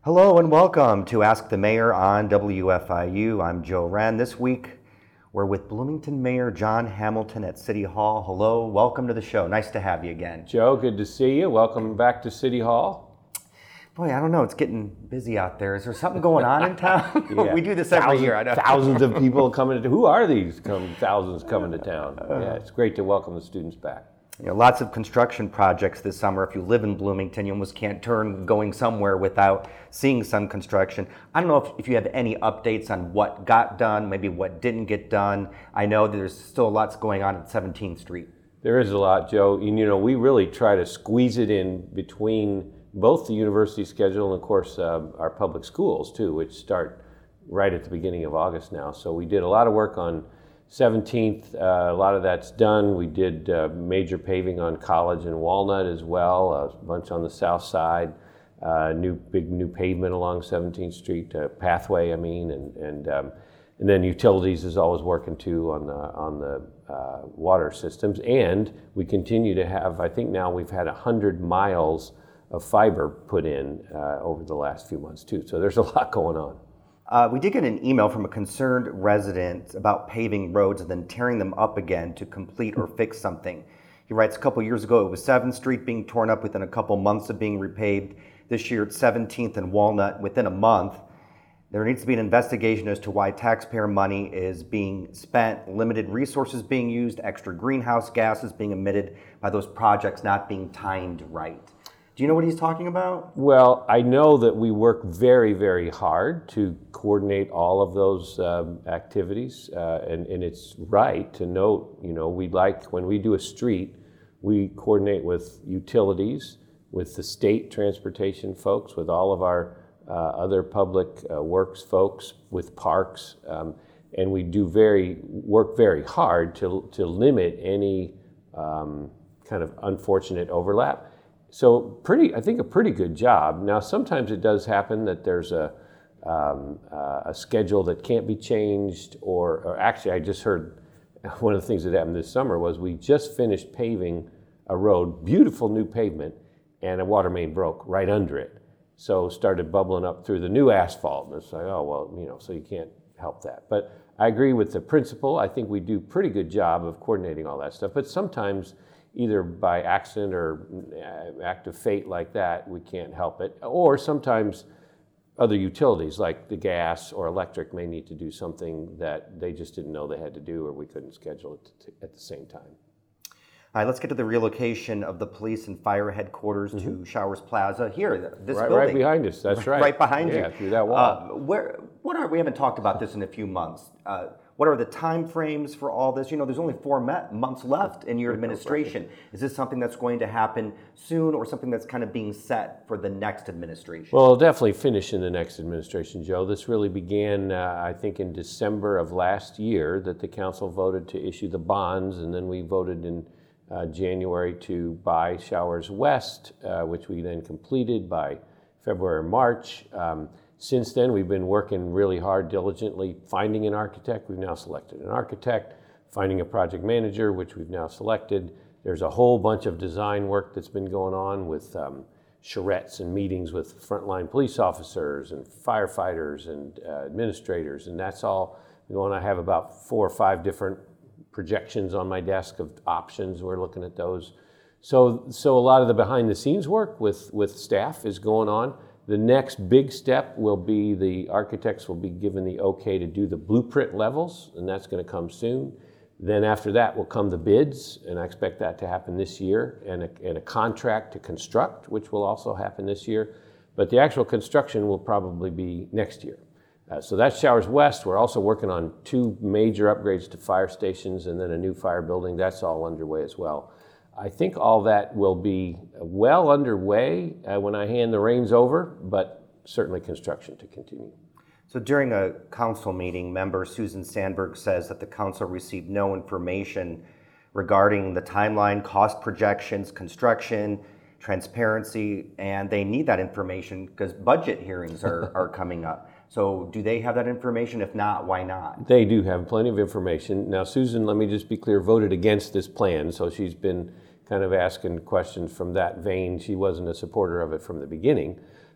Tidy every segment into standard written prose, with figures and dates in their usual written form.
Hello and welcome to Ask the Mayor on WFIU. I'm Joe Wren. This week we're with Bloomington Mayor John Hamilton at City Hall. Hello, welcome to the show. Nice to have you again. Joe, good to see you. Welcome back to City Hall. Boy, I don't know, it's getting busy out there. Is there something going on in town? Yeah. We do this every year. I know. Thousands of people coming to, who are these thousands coming to town? Yeah, it's great to welcome the students back. You know, lots of construction projects this summer. If you live in Bloomington, you almost can't turn going somewhere without seeing some construction. I don't know if you have any updates on what got done, maybe what didn't get done. I know there's still lots going on at 17th Street. There is a lot, Joe. And, you know, we really try to squeeze it in between both the university schedule and, of course, our public schools, too, which start right at the beginning of August now. So we did a lot of work on 17th, a lot of that's done. We did major paving on College and Walnut as well, a bunch on the south side, big new pavement along 17th Street, pathway, and then utilities is always working too on the water systems. And we continue to have, I think now we've had 100 miles of fiber put in over the last few months too. So there's a lot going on. We did get an email from a concerned resident about paving roads and then tearing them up again to complete or fix something. He writes, a couple years ago, it was 7th Street being torn up within a couple months of being repaved. This year, it's 17th and Walnut within a month. There needs to be an investigation as to why taxpayer money is being spent, limited resources being used, extra greenhouse gases being emitted by those projects not being timed right. Do you know what he's talking about? Well, I know that we work very, very hard to coordinate all of those activities, and it's right to note, you know, when we do a street, we coordinate with utilities, with the state transportation folks, with all of our other public works folks, with parks, and we do work very hard to limit any kind of unfortunate overlap. So I think a pretty good job. Now, sometimes it does happen that there's a schedule that can't be changed, or actually I just heard one of the things that happened this summer was we just finished paving a road, beautiful new pavement, and a water main broke right under it. So started bubbling up through the new asphalt. And it's like, oh, well, you know, so you can't help that. But I agree with the principle. I think we do a pretty good job of coordinating all that stuff. But sometimes either by accident or act of fate like that, we can't help it. Or sometimes other utilities like the gas or electric may need to do something that they just didn't know they had to do, or we couldn't schedule it at the same time. All right, let's get to the relocation of the police and fire headquarters to Showers Plaza here, this building. Right behind us, that's right. Right behind you. Yeah, through that wall. We haven't talked about this in a few months. What are the time frames for all this? You know, there's only 4 months left in your administration. Is this something that's going to happen soon, or something that's kind of being set for the next administration? Well, it'll definitely finish in the next administration, Joe. This really began, I think, in December of last year, that the council voted to issue the bonds, and then we voted in January to buy Showers West, which we then completed by February or March. Since then, we've been working really hard, diligently, finding an architect. We've now selected an architect, finding a project manager, which we've now selected. There's a whole bunch of design work that's been going on with charrettes and meetings with frontline police officers and firefighters and administrators, and that's all going on. I have about 4 or 5 different projections on my desk of options. We're looking at those. So a lot of the behind the scenes work with staff is going on. The next big step will be the architects will be given the okay to do the blueprint levels, and that's going to come soon. Then after that will come the bids, and I expect that to happen this year, and a contract to construct, which will also happen this year. But the actual construction will probably be next year. So that's Showers West. We're also working on 2 major upgrades to fire stations and then a new fire building. That's all underway as well. I think all that will be well underway when I hand the reins over, but certainly construction to continue. So during a council meeting, member Susan Sandberg says that the council received no information regarding the timeline, cost projections, construction, transparency, and they need that information because budget hearings are coming up. So do they have that information? If not, why not? They do have plenty of information. Now, Susan, let me just be clear, voted against this plan, so she's been kind of asking questions from that vein. She wasn't a supporter of it from the beginning.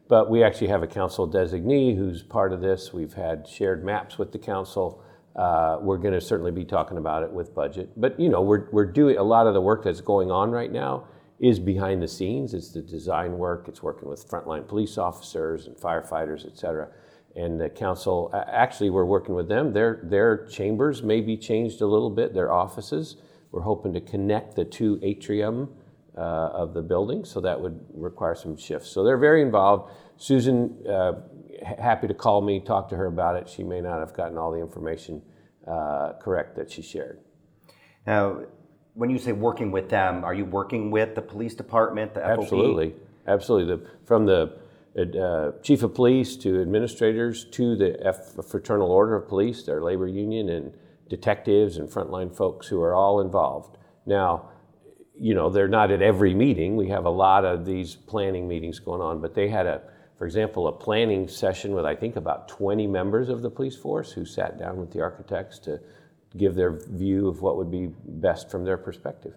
But we actually have a council designee who's part of this. We've had shared maps with the council. We're going to certainly be talking about it with budget. But we're doing a lot of the work that's going on right now is behind the scenes. It's the design work. It's working with frontline police officers and firefighters, et cetera. And the council, actually, we're working with them. Their chambers may be changed a little bit, their offices. We're hoping to connect the two atrium of the building, so that would require some shifts. So they're very involved. Susan, happy to call me, talk to her about it. She may not have gotten all the information correct that she shared. Now, when you say working with them, are you working with the police department, the FOP? Absolutely. From the chief of police to administrators to the Fraternal Order of Police, their labor union, and detectives and frontline folks who are all involved. Now, they're not at every meeting. We have a lot of these planning meetings going on, but they had for example, a planning session with I think about 20 members of the police force who sat down with the architects to give their view of what would be best from their perspective.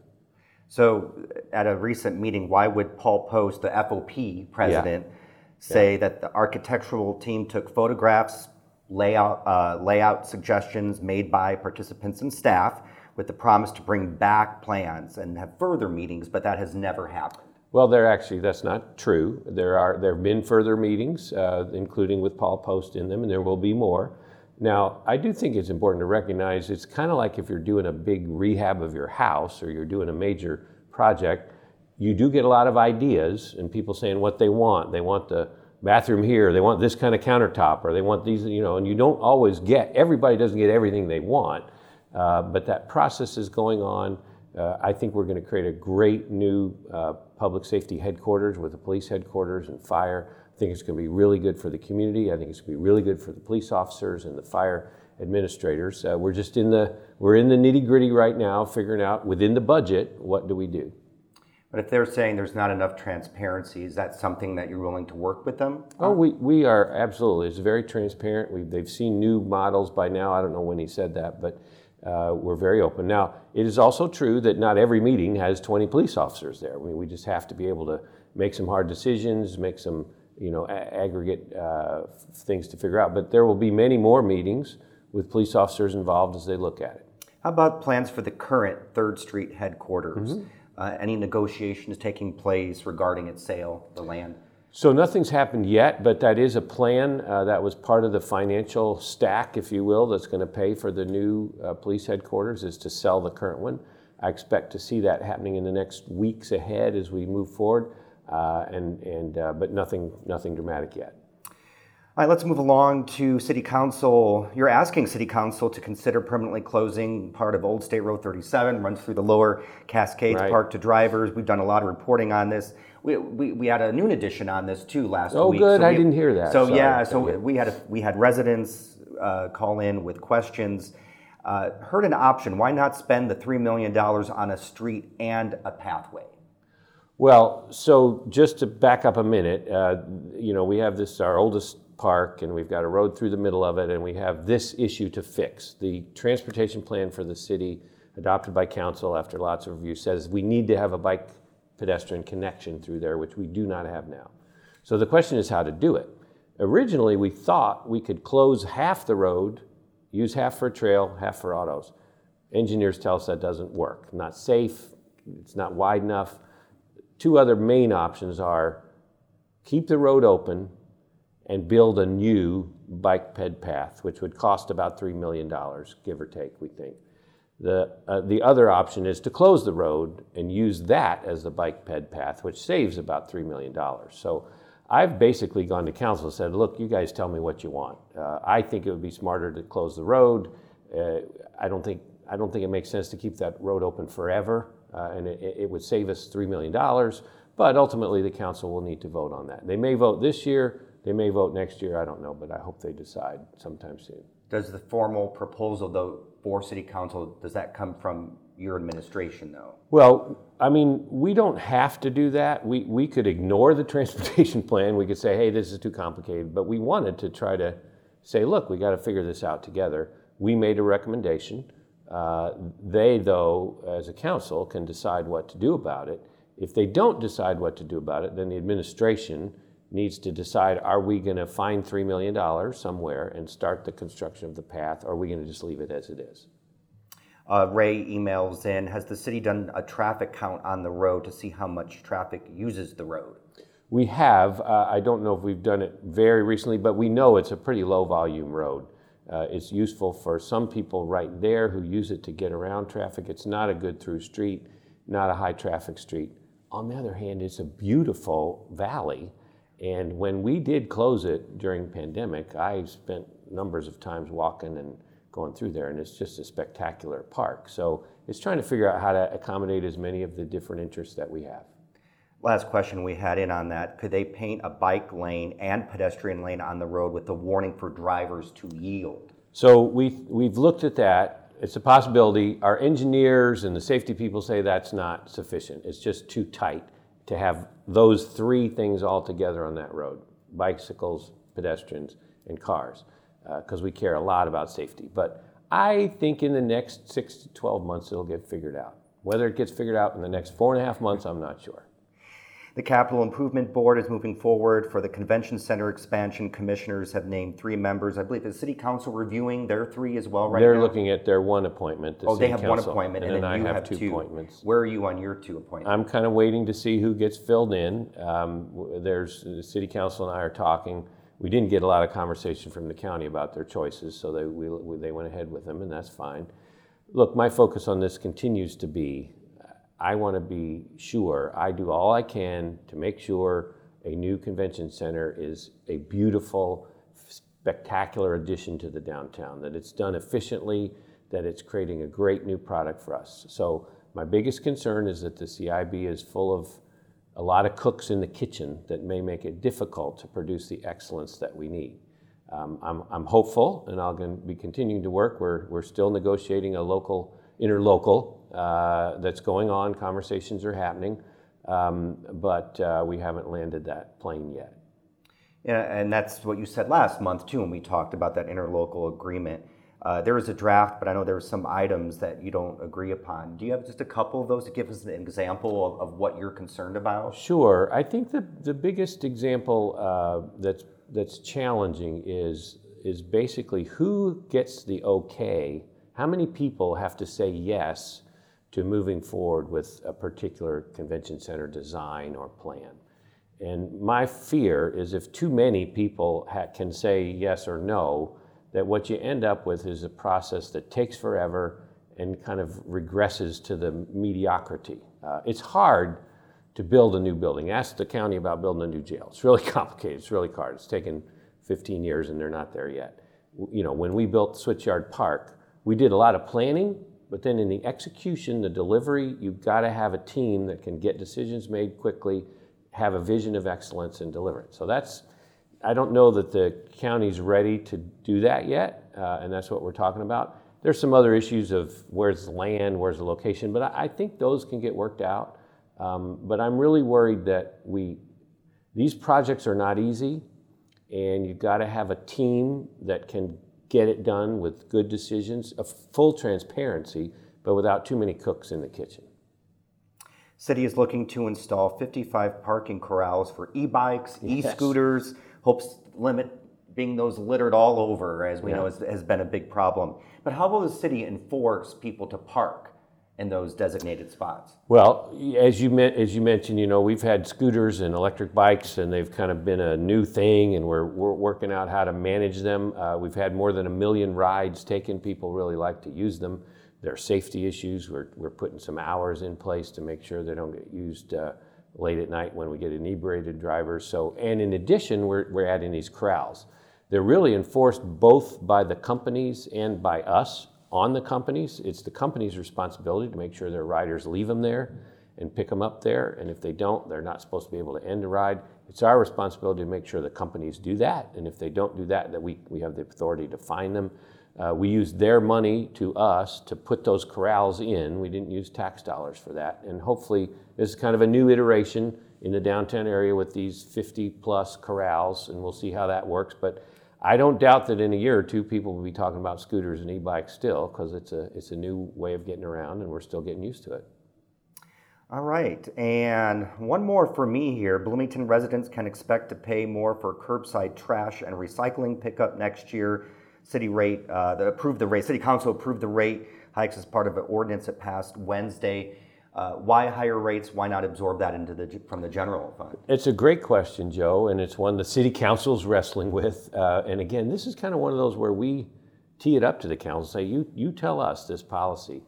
So at a recent meeting, why would Paul Post, the FOP president, say that the architectural team took photographs, layout suggestions made by participants and staff with the promise to bring back plans and have further meetings, but that has never happened? Well, that's not true. There have been further meetings, including with Paul Post in them, and there will be more. Now, I do think it's important to recognize it's kind of like if you're doing a big rehab of your house or you're doing a major project, you do get a lot of ideas and people saying what they want. They want the bathroom here, they want this kind of countertop, or they want these, and you don't always everybody doesn't get everything they want, but that process is going on. I think we're going to create a great new public safety headquarters with the police headquarters and fire. I think it's going to be really good for the community. I think it's going to be really good for the police officers and the fire administrators. We're in the nitty gritty right now, figuring out within the budget, what do we do? But if they're saying there's not enough transparency, is that something that you're willing to work with them on? Oh, we are, absolutely. It's very transparent. They've seen new models by now. I don't know when he said that, but we're very open. Now, it is also true that not every meeting has 20 police officers there. I mean, we just have to be able to make some hard decisions, make some aggregate things to figure out. But there will be many more meetings with police officers involved as they look at it. How about plans for the current 3rd Street headquarters? Mm-hmm. Any negotiations taking place regarding its sale, the land? So nothing's happened yet, but that is a plan. That was part of the financial stack, if you will, that's going to pay for the new police headquarters, is to sell the current one. I expect to see that happening in the next weeks ahead as we move forward, but nothing dramatic yet. All right, let's move along to City Council. You're asking City Council to consider permanently closing part of Old State Road 37, runs through the Lower Cascades Park to drivers. We've done a lot of reporting on this. We had a noon edition on this too last week. Oh, good. I didn't hear that. We had residents call in with questions. Heard an option. Why not spend the $3 million on a street and a pathway? Well, so just to back up a minute, we have our oldest park, and we've got a road through the middle of it, and we have this issue to fix. The transportation plan for the city, adopted by council after lots of review, says we need to have a bike pedestrian connection through there, which we do not have now. So the question is how to do it. Originally, we thought we could close half the road, use half for a trail, half for autos. Engineers tell us that doesn't work. Not safe, it's not wide enough. Two other main options are keep the road open and build a new bike ped path, which would cost about $3 million, give or take, we think. The other option is to close the road and use that as the bike ped path, which saves about $3 million. So I've basically gone to council and said, look, you guys tell me what you want. I think it would be smarter to close the road. I don't think it makes sense to keep that road open forever, and it would save us $3 million, but ultimately the council will need to vote on that. They may vote this year, they may vote next year, I don't know, but I hope they decide sometime soon. Does the formal proposal, though, for City Council, does that come from your administration, though? Well, I mean, we don't have to do that. We could ignore the transportation plan. We could say, hey, this is too complicated. But we wanted to try to say, look, we got to figure this out together. We made a recommendation. They, though, as a council, can decide what to do about it. If they don't decide what to do about it, then the administration needs to decide, are we going to find $3 million somewhere and start the construction of the path, or are we going to just leave it as it is? Ray emails in, has the city done a traffic count on the road to see how much traffic uses the road? We have. I don't know if we've done it very recently, but we know it's a pretty low volume road. It's useful for some people right there who use it to get around traffic. It's not a good through street, not a high traffic street. On the other hand, it's a beautiful valley. And when we did close it during the pandemic, I spent numbers of times walking and going through there, and it's just a spectacular park. So it's trying to figure out how to accommodate as many of the different interests that we have. Last question we had in on that, could they paint a bike lane and pedestrian lane on the road with the warning for drivers to yield? So we've looked at that. It's a possibility. Our engineers and the safety people say that's not sufficient. It's just too tight to have those three things all together on that road: bicycles, pedestrians, and cars, because we care a lot about safety. But I think in the next 6 to 12 months it'll get figured out. Whether it gets figured out in the next 4.5 months, I'm not sure. The Capital Improvement Board is moving forward for the Convention Center expansion. Commissioners have named 3 members. I believe the City Council reviewing their 3 as well right now? They're looking at their one appointment. They have one appointment, and then I you have have 2 appointments. Where are you on your 2 appointments? I'm kind of waiting to see who gets filled in. The City Council and I are talking. We didn't get a lot of conversation from the county about their choices, so they went ahead with them, and that's fine. Look, my focus on this continues to be, I want to be sure I do all I can to make sure a new convention center is a beautiful, spectacular addition to the downtown, that it's done efficiently, that it's creating a great new product for us. So my biggest concern is that the CIB is full of a lot of cooks in the kitchen that may make it difficult to produce the excellence that we need. I'm hopeful, and I'll be continuing to work. We're still negotiating a interlocal that's going on. Conversations are happening, but we haven't landed that plane yet. Yeah, and that's what you said last month too, when we talked about that interlocal agreement. There was a draft, but I know there were some items that you don't agree upon. Do you have just a couple of those to give us an example of what you're concerned about? Sure. I think the biggest example that's challenging is basically who gets the okay. How many people have to say yes to moving forward with a particular convention center design or plan? And my fear is if too many people can say yes or no, that what you end up with is a process that takes forever and kind of regresses to the mediocrity. It's hard to build a new building. Ask the county about building a new jail. It's really complicated. It's really hard. It's taken 15 years and they're not there yet. You know, when we built Switchyard Park, we did a lot of planning, but then in the execution, the delivery, you've got to have a team that can get decisions made quickly, have a vision of excellence, and deliver it. So I don't know that the county's ready to do that yet, and that's what we're talking about. There's some other issues of where's the land, where's the location, but I think those can get worked out. But I'm really worried that these projects are not easy, and you've got to have a team that can get it done with good decisions, of full transparency, but without too many cooks in the kitchen. City is looking to install 55 parking corrals for e-bikes, Yes. e-scooters, hopes limit being those littered all over, as we know has been a big problem. But how will the city enforce people to park in those designated spots? Well, as you mentioned, you know, we've had scooters and electric bikes, and they've kind of been a new thing, and we're working out how to manage them. We've had more than 1 million rides taken. People really like to use them. There are safety issues. We're putting some hours in place to make sure they don't get used late at night when we get inebriated drivers. So, and in addition, we're adding these corrals. They're really enforced both by the companies and by us. On the companies, it's the company's responsibility to make sure their riders leave them there and pick them up there. And if they don't, they're not supposed to be able to end a ride. It's our responsibility to make sure the companies do that. And if they don't do that, that we have the authority to fine them. We use their money to us to put those corrals in. We didn't use tax dollars for that. And hopefully this is kind of a new iteration in the downtown area with these 50 plus corrals, and we'll see how that works. But I don't doubt that in a year or two, people will be talking about scooters and e-bikes still, because it's a new way of getting around, and we're still getting used to it. All right, and one more for me here. Bloomington residents can expect to pay more for curbside trash and recycling pickup next year. City Council approved the rate hikes as part of an ordinance that passed Wednesday. Why higher rates? Why not absorb that from the general fund? It's a great question, Joe, and it's one the City Council's wrestling with. And again, this is kind of one of those where we tee it up to the council, say, you tell us this policy.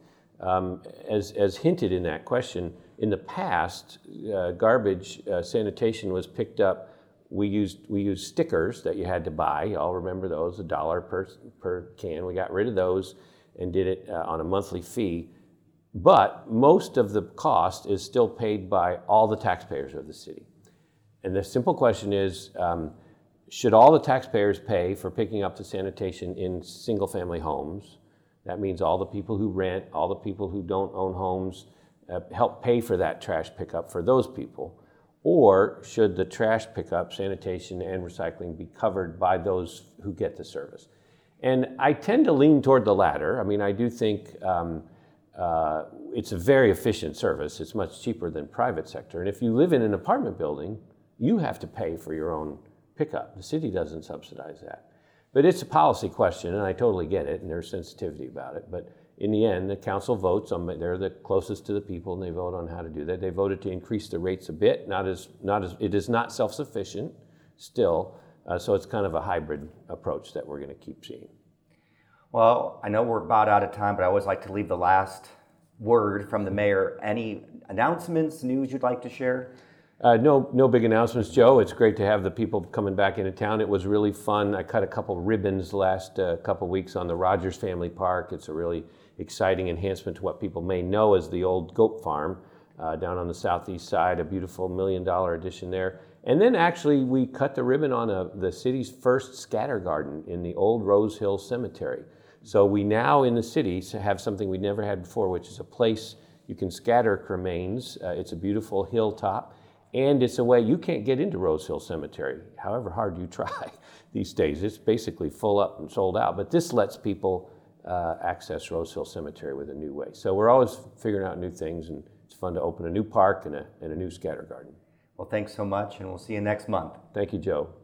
As hinted in that question, in the past, garbage sanitation was picked up. We used stickers that you had to buy. Y'all remember those, $1 per can. We got rid of those and did it on a monthly fee. But most of the cost is still paid by all the taxpayers of the city. And the simple question is, should all the taxpayers pay for picking up the sanitation in single-family homes? That means all the people who rent, all the people who don't own homes, help pay for that trash pickup for those people. Or should the trash pickup, sanitation, and recycling be covered by those who get the service? And I tend to lean toward the latter. I mean, I do think it's a very efficient service. It's much cheaper than private sector. And if you live in an apartment building, you have to pay for your own pickup. The city doesn't subsidize that. But it's a policy question, and I totally get it, and there's sensitivity about it. But in the end, the council votes on. They're the closest to the people, and they vote on how to do that. They voted to increase the rates a bit. It is not self-sufficient still, so it's kind of a hybrid approach that we're going to keep seeing. Well, I know we're about out of time, but I always like to leave the last word from the mayor. Any announcements, news you'd like to share? No big announcements, Joe. It's great to have the people coming back into town. It was really fun. I cut a couple ribbons the last couple weeks on the Rogers Family Park. It's a really exciting enhancement to what people may know as the old goat farm down on the southeast side, a beautiful $1 million addition there. And then actually we cut the ribbon on the city's first scatter garden in the old Rose Hill Cemetery. So we now in the city have something we never had before, which is a place you can scatter cremains. It's a beautiful hilltop. And it's a way you can't get into Rose Hill Cemetery, however hard you try these days. It's basically full up and sold out. But this lets people access Rose Hill Cemetery with a new way. So we're always figuring out new things, and it's fun to open a new park and a new scatter garden. Well, thanks so much, and we'll see you next month. Thank you, Joe.